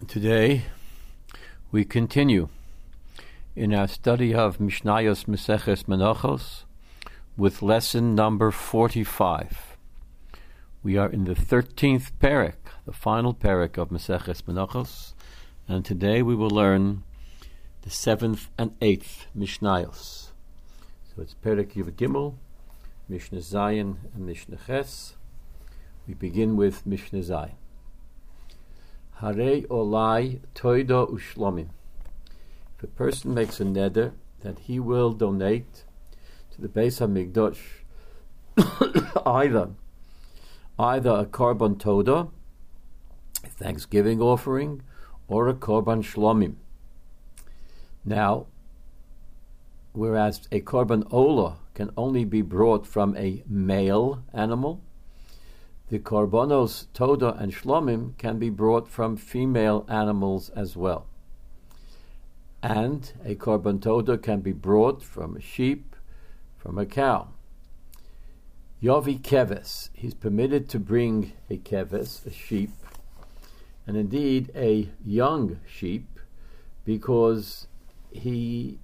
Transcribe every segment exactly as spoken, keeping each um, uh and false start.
Today, we continue in our study of Mishnayos Meseches Menachos with lesson number forty-five. We are in the thirteenth perek, the final perek of Meseches Menachos, and today we will learn the seventh and eighth Mishnayos. So it's Perek Yud Gimel, Mishnah Zayin, and Mishnah Ches. We begin with Mishnah Zayin. Harei olai toido ushlomim. If a person makes a neder that he will donate to the Beis HaMikdash either either a korban toda, a thanksgiving offering, or a korban shlomim. Now, whereas a korban ola can only be brought from a male animal, the korbanos toda and shlomim can be brought from female animals as well. And a korban toda can be brought from a sheep, from a cow. Yovi keves, he's permitted to bring a keves, a sheep, and indeed a young sheep, because he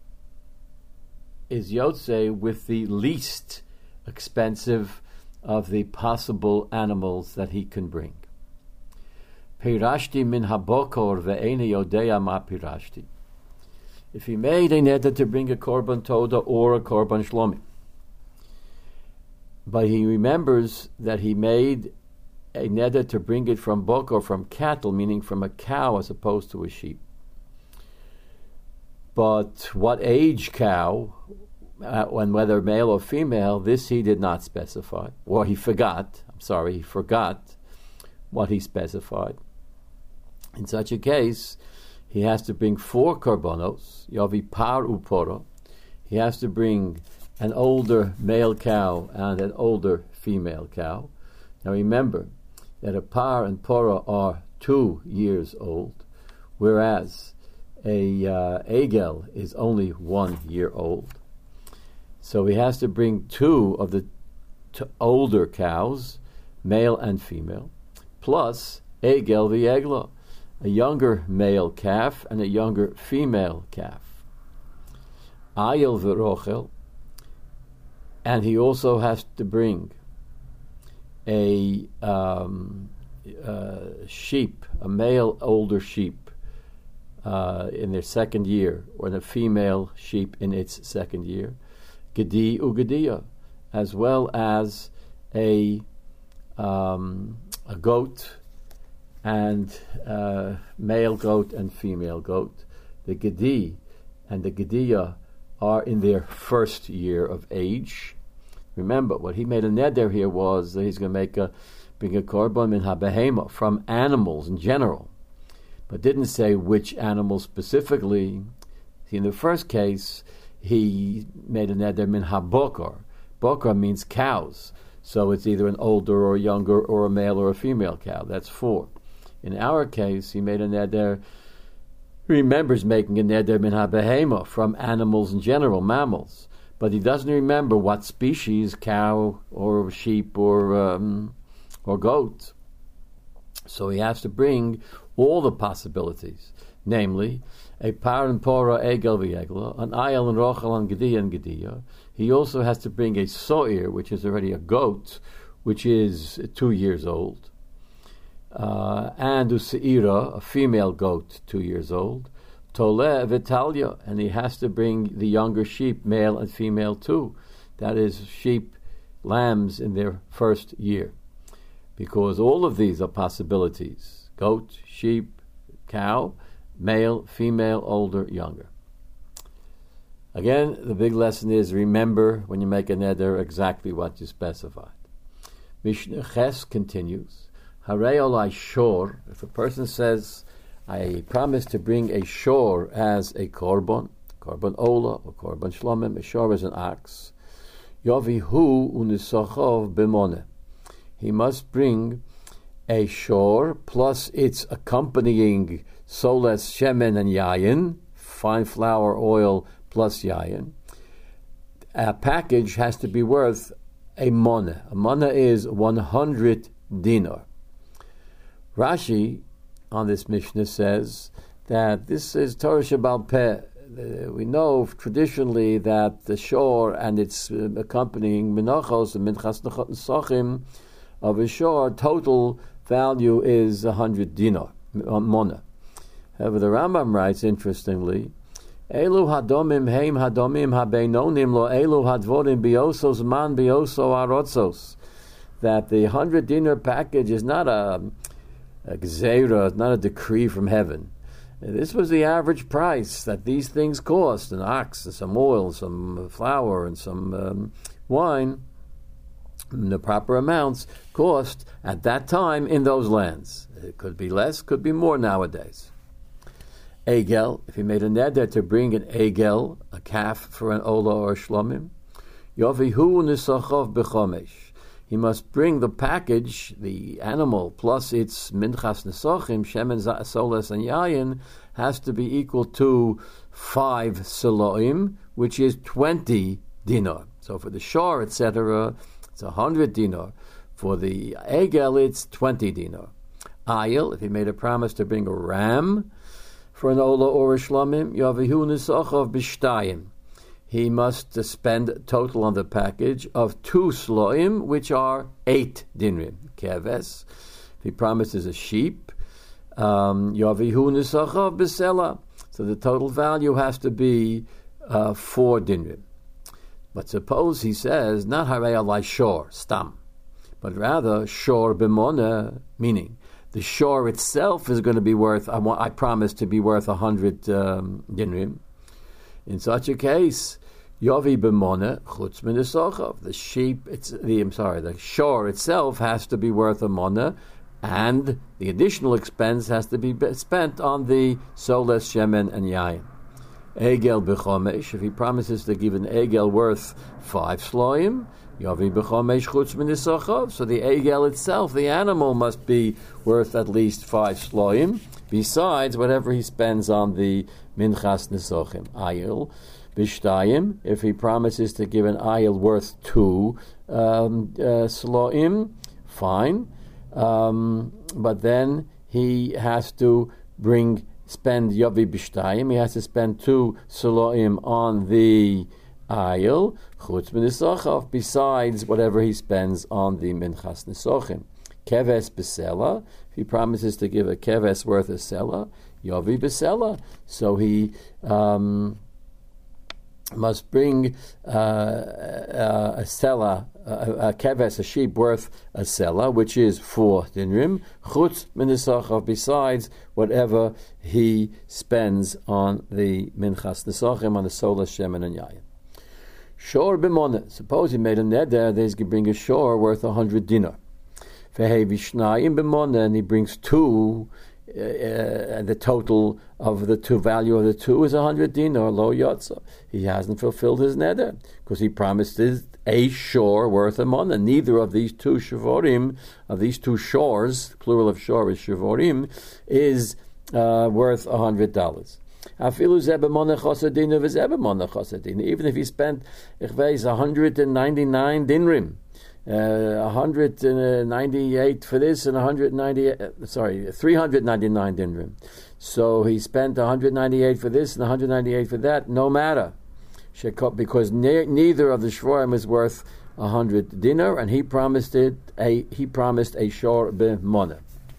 is yotze with the least expensive of the possible animals that he can bring. Pirashti min habokor ve'eni yodea ma pirashti. If he made a neder to bring a korban toda or a korban shlomim, but he remembers that he made a neder to bring it from bokor, from cattle, meaning from a cow as opposed to a sheep. But what age cow, Uh, and whether male or female, this he did not specify, or he forgot, I'm sorry, he forgot what he specified. In such a case, he has to bring four korbanos, yovi par uporo. He has to bring an older male cow and an older female cow. Now remember that a par and pora are two years old, whereas a uh, egel is only one year old. So he has to bring two of the t- older cows, male and female, plus egel v'egla, a younger male calf and a younger female calf. Ayel v'rochel, and he also has to bring a um, uh, sheep, a male older sheep uh, in their second year, or a female sheep in its second year. Gedi ugedia, as well as a um, a goat and uh, male goat and female goat. The gedi and the gedia are in their first year of age. Remember, what he made a neder here was that he's going to make a bring a korban min habehema, from animals in general, but didn't say which animal specifically. See, in the first case, he made a neder min ha-bokor. Bokor means cows. So it's either an older or younger or a male or a female cow. That's four. In our case, he made a neder, he remembers making a neder min ha-behema, from animals in general, mammals. But he doesn't remember what species, cow or sheep or um, or goat. So he has to bring all the possibilities, namely, a par and pora egel v'egla, an ayel and rochel and gedia and gedia. He also has to bring a so'ir, which is already a goat, which is two years old, uh, and a se'ira, a female goat, two years old, tole v'talia, and he has to bring the younger sheep, male and female too. That is, sheep, lambs in their first year, because all of these are possibilities: goat, sheep, cow, male, female, older, younger. Again, the big lesson is, remember when you make a neder exactly what you specified. Mishnah Ches continues, Harei olai shor, if a person says, I promise to bring a shor as a korban, korban ola or korban shlomim, a shor is an ox, yovi hu unisochov b'moneh. He must bring a shor plus its accompanying soles, shemen, and yayin, fine flour, oil, plus yayin. A package has to be worth a monah. A monah is one hundred dinar. Rashi on this Mishnah says that this is Torah Shebaal Peh. Uh, we know traditionally that the shor and its uh, accompanying menachos and minchas nesachim of a shor total value is a hundred dinar mona. However, the Rambam writes interestingly, Elu hadomim heim hadomim habeinonim lo elu hadvorim biosos man bioso arotzos. That the hundred dinar package is not a, a gzeira, it's not a decree from heaven. This was the average price that these things cost: an ox, and some oil, some flour, and some um, wine. The proper amounts cost at that time in those lands. It could be less, could be more nowadays. Egel, if he made a neder to bring an egel, a calf for an ola or shlomim, yovihu nisachov b'chomesh. He must bring the package, the animal, plus its minchas nesachim, shemen, soles, and yayin, has to be equal to five siloim, which is twenty dinar. So for the shor, et cetera, it's a hundred dinar. For the egel, it's twenty dinar. Ayil, if he made a promise to bring a ram for an ola or a shlomim, yavihu nisachov b'shtayim. He must spend a total on the package of two sloim, which are eight dinrim. Keves. If he promises a sheep, um, yavihu nisachav b'sela. So the total value has to be uh, four dinrim. But suppose he says, not harei alai shor, stam, but rather shor b'mona, meaning the shor itself is going to be worth, I, want, I promise to be worth a hundred um, dinrim. In such a case, Yovi b'mona chutz min nisachav. The sheep, it's the I'm sorry, the shor itself has to be worth a mona, and the additional expense has to be spent on the soles, shemen, and yayin. Egel b'chomesh. If he promises to give an egel worth five sloim, Yovi b'chomesh chutz min nisachav. So the egel itself, the animal, must be worth at least five sloim, besides whatever he spends on the minchas nesachim. Ayil b'shtayim, if he promises to give an ayil worth two um, uh, sloim, fine. Um, but then he has to bring, spend yavi b'shtayim, he has to spend two sloim on the ayil, chutz min nisachav, besides whatever he spends on the minchas nesachim. Keves b'sela, if he promises to give a keves worth a sela, yavi b'sela, so he um, must bring uh, uh, a sela, a, a keves, a sheep worth a sela, which is four dinrim, chutz min nisachav, besides whatever he spends on the minchas nesachim, on the solas, shemen, and yayin. Shor b'mona, suppose he made a neder that he's going to bring a shor worth a hundred dinar. Vehevi shnayim b'mona, and he brings two, uh, uh, the total of the two, value of the two is a hundred dinar, lo yotza. He hasn't fulfilled his neder, because he promised his, a shor worth a mona. Neither of these two shavorim, of these two shores, plural of shor is shavorim, is uh, worth a hundred dollars. Even if he spent, ich weiß, one hundred ninety-nine dinrim, uh, one hundred ninety-eight for this and one hundred ninety-eight, uh, sorry, three hundred ninety-nine dinrim. So he spent one hundred ninety-eight for this and one hundred ninety-eight for that, no matter. Because ne- neither of the shvorim is worth one hundred dinar, and he promised it a he promised a shor b'mona.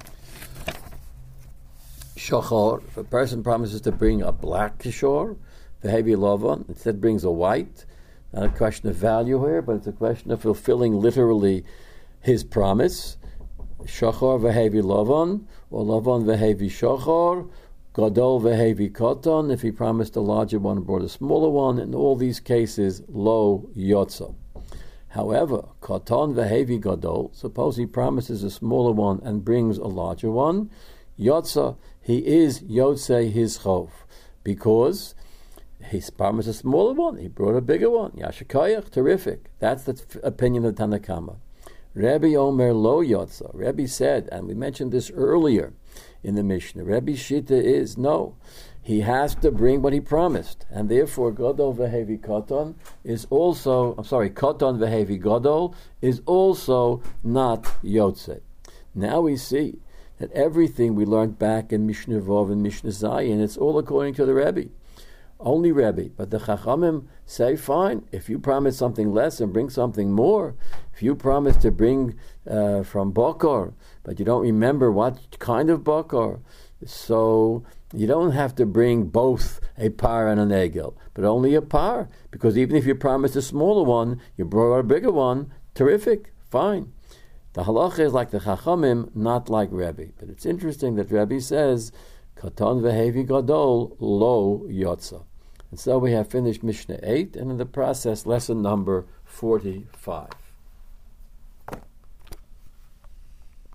Shachor, if a person promises to bring a black shor, the heavy lava, instead brings a white. Not a question of value here, but it's a question of fulfilling literally his promise. Shachor v'hevi lavan, or lavan v'hevi shachor, gadol v'hevi katan. If he promised a larger one and brought a smaller one, in all these cases, lo yotza. However, katan v'hevi gadol, suppose he promises a smaller one and brings a larger one, yotza, he is yotze his chov, because he promised a smaller one, he brought a bigger one. Yashakayach, terrific. That's the f- opinion of Tanakama. Rabbi Omer lo yotza. Rabbi said, and we mentioned this earlier in the Mishnah, Rabbi Shita is, no, he has to bring what he promised, and therefore Gadol v'hevi Katan is also, I'm sorry, Katan v'hevi Gadol is also not Yotze. Now we see that everything we learned back in Mishnah Vov and Mishnah Zayin, it's all according to the Rebbe. Only Rebbe. But the Chachamim say, fine, if you promise something less and bring something more, if you promise to bring uh, from Bokor, but you don't remember what kind of Bokor, so you don't have to bring both a par and an egel, but only a par, because even if you promised a smaller one, you brought a bigger one, terrific, fine. The halacha is like the Chachamim, not like Rebbe. But it's interesting that Rebbe says, Katan v'hevi gadol lo yotza. And so we have finished Mishnah eight, and in the process, lesson number forty-five.